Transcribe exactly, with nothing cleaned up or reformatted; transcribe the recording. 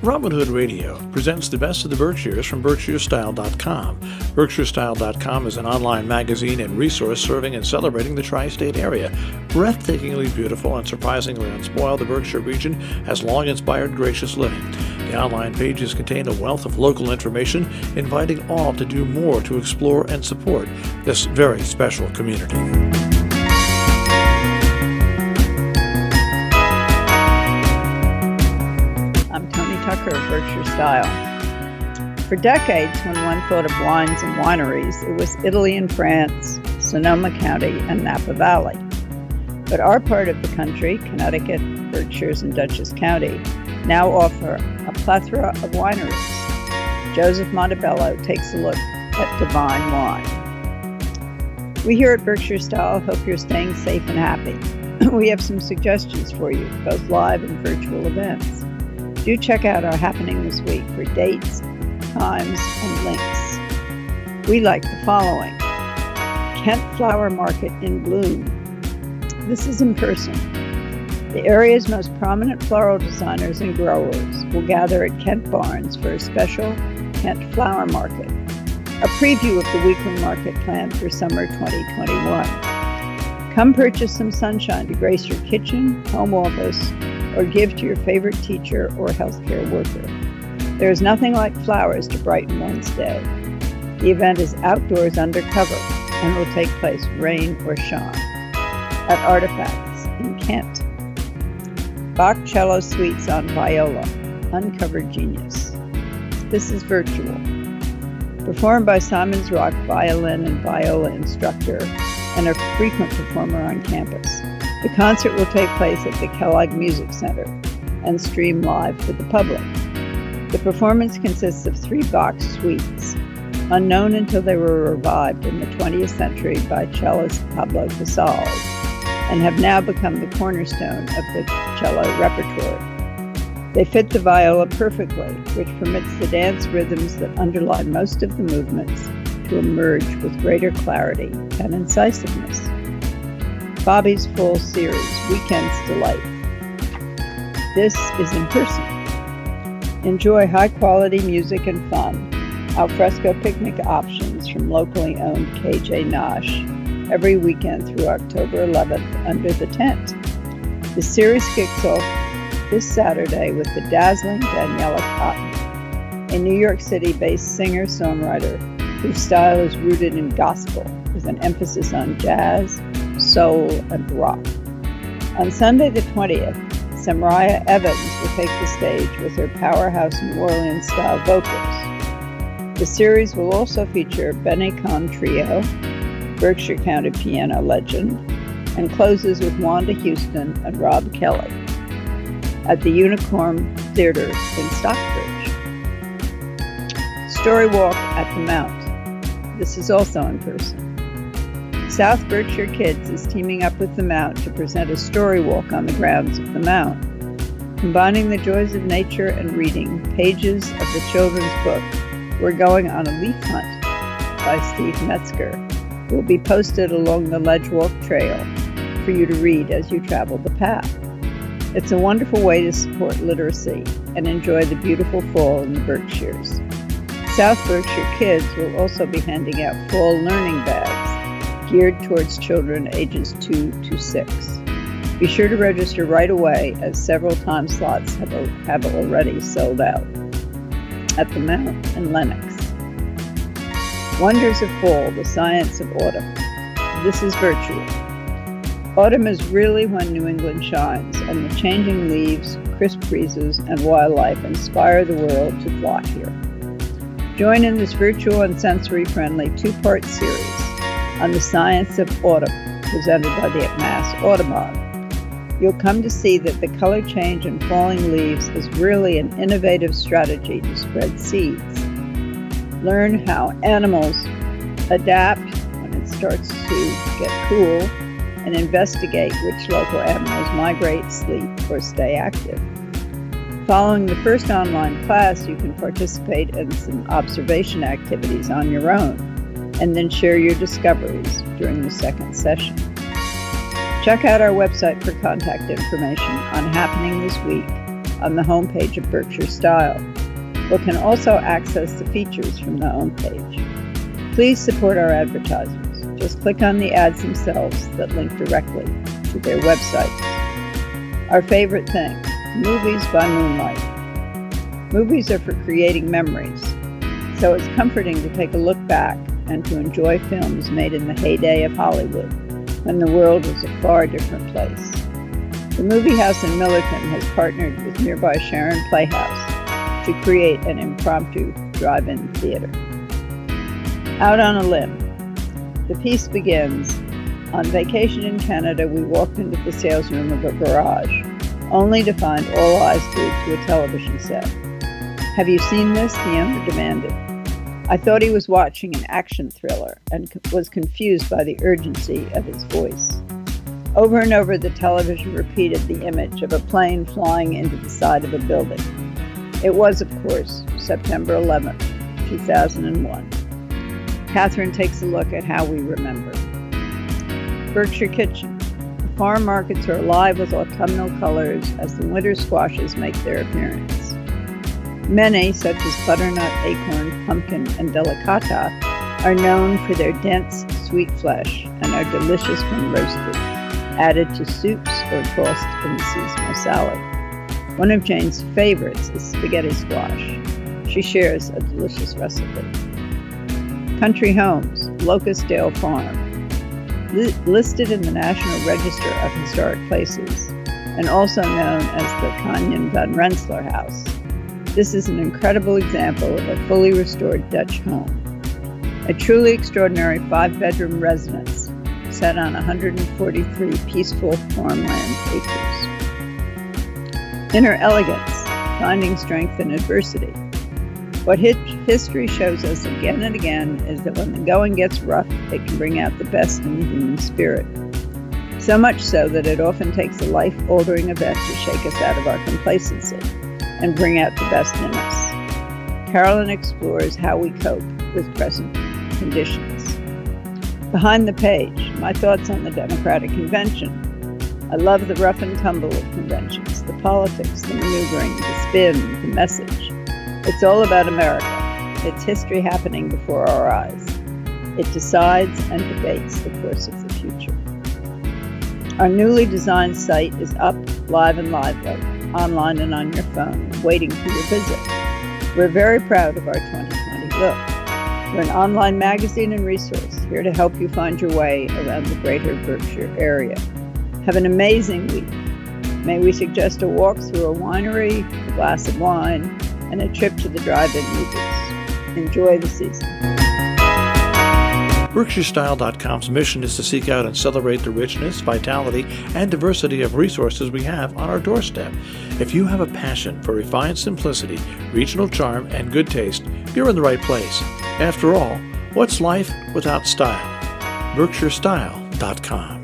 Robin Hood Radio presents the best of the Berkshires from Berkshire Style dot com. Berkshire Style dot com is an online magazine and resource serving and celebrating the tri-state area. Breathtakingly beautiful and surprisingly unspoiled, the Berkshire region has long inspired gracious living. The online pages contain a wealth of local information, inviting all to do more to explore and support this very special community. Tucker of Berkshire Style. For decades, when one thought of wines and wineries, it was Italy and France, Sonoma County, and Napa Valley. But our part of the country, Connecticut, Berkshires, and Dutchess County, now offer a plethora of wineries. Joseph Montebello takes a look at divine wine. We here at Berkshire Style hope you're staying safe and happy. We have some suggestions for you, both live and virtual events. Do check out our happening this week for dates, times, and links. We like the following. Kent Flower Market in bloom. This is in person. The area's most prominent floral designers and growers will gather at Kent Barns for a special Kent Flower Market, a preview of the weekly market planned for summer twenty twenty-one. Come purchase some sunshine to grace your kitchen, home office, or give to your favorite teacher or healthcare worker. There is nothing like flowers to brighten one's day. The event is outdoors undercover and will take place rain or shine at Artifacts in Kent. Bach Cello Suites on Viola, Uncovered Genius. This is virtual. Performed by Simon's Rock violin and viola instructor and a frequent performer on campus. The concert will take place at the Kellogg Music Center and stream live for the public. The performance consists of three Bach suites, unknown until they were revived in the twentieth century by cellist Pablo Casals, and have now become the cornerstone of the cello repertoire. They fit the viola perfectly, which permits the dance rhythms that underlie most of the movements to emerge with greater clarity and incisiveness. Bobby's Fall Series, Weekend's Delight. This is in person. Enjoy high-quality music and fun, alfresco picnic options from locally owned K J Nosh every weekend through October eleventh under the tent. The series kicks off this Saturday with the dazzling Daniela Cotton, a New York City-based singer-songwriter whose style is rooted in gospel with an emphasis on jazz, soul, and rock. On Sunday the twentieth, Samariah Evans will take the stage with her powerhouse New Orleans-style vocals. The series will also feature Benny Kahn Trio, Berkshire County piano legend, and closes with Wanda Houston and Rob Kelly at the Unicorn Theater in Stockbridge. Story Walk at the Mount. This is also in person. South Berkshire Kids is teaming up with the Mount to present a story walk on the grounds of the Mount. Combining the joys of nature and reading pages of the children's book, We're Going on a Leaf Hunt by Steve Metzger will be posted along the Ledgewalk Trail for you to read as you travel the path. It's a wonderful way to support literacy and enjoy the beautiful fall in the Berkshires. South Berkshire Kids will also be handing out fall learning bags geared towards children ages two to six. Be sure to register right away, as several time slots have, have already sold out. At the Mount in Lenox. Wonders of Fall, the Science of Autumn. This is virtual. Autumn is really when New England shines, and the changing leaves, crisp breezes, and wildlife inspire the world to flock here. Join in this virtual and sensory-friendly two-part series on the Science of Autumn, presented by the Mass Audubon. You'll come to see that the color change in falling leaves is really an innovative strategy to spread seeds. Learn how animals adapt when it starts to get cool, and investigate which local animals migrate, sleep, or stay active. Following the first online class, you can participate in some observation activities on your own, and then share your discoveries during the second session. Check out our website for contact information on happening this week on the homepage of Berkshire Style, or can also access the features from the homepage. Please support our advertisers. Just click on the ads themselves that link directly to their websites. Our favorite thing, movies by moonlight. Movies are for creating memories, so it's comforting to take a look back and to enjoy films made in the heyday of Hollywood, when the world was a far different place. The Movie House in Millerton has partnered with nearby Sharon Playhouse to create an impromptu drive-in theater. Out on a limb. The piece begins. On vacation in Canada, we walked into the sales room of a garage, only to find all eyes glued to a television set. "Have you seen this?" the owner demanded. I thought he was watching an action thriller and was confused by the urgency of his voice. Over and over, the television repeated the image of a plane flying into the side of a building. It was, of course, September eleventh, two thousand one. Catherine takes a look at how we remember. Berkshire Kitchen. The farm markets are alive with autumnal colors as the winter squashes make their appearance. Many, such as butternut, acorn, pumpkin, and delicata, are known for their dense, sweet flesh and are delicious when roasted, added to soups or tossed in the seasonal salad. One of Jane's favorites is spaghetti squash. She shares a delicious recipe. Country Homes, Locustdale Farm. Li- listed in the National Register of Historic Places, and also known as the Canyon van Rensselaer House. This is an incredible example of a fully restored Dutch home. A truly extraordinary five-bedroom residence set on one hundred forty-three peaceful farmland acres. Inner Elegance, Finding Strength in Adversity. What history shows us again and again is that when the going gets rough, it can bring out the best in the human spirit. So much so that it often takes a life-altering event to shake us out of our complacency and bring out the best in us. Carolyn explores how we cope with present conditions. Behind the Page, my thoughts on the Democratic Convention. I love the rough and tumble of conventions, the politics, the maneuvering, the spin, the message. It's all about America. It's history happening before our eyes. It decides and debates the course of the future. Our newly designed site is up, live and lively, online and on your phone, waiting for your visit. We're very proud of our twenty twenty look. We're an online magazine and resource here to help you find your way around the greater Berkshire area. Have an amazing week. May we suggest a walk through a winery, a glass of wine, and a trip to the drive-in movies. Enjoy the season. Berkshire Style dot com's mission is to seek out and celebrate the richness, vitality, and diversity of resources we have on our doorstep. If you have a passion for refined simplicity, regional charm, and good taste, you're in the right place. After all, what's life without style? Berkshire Style dot com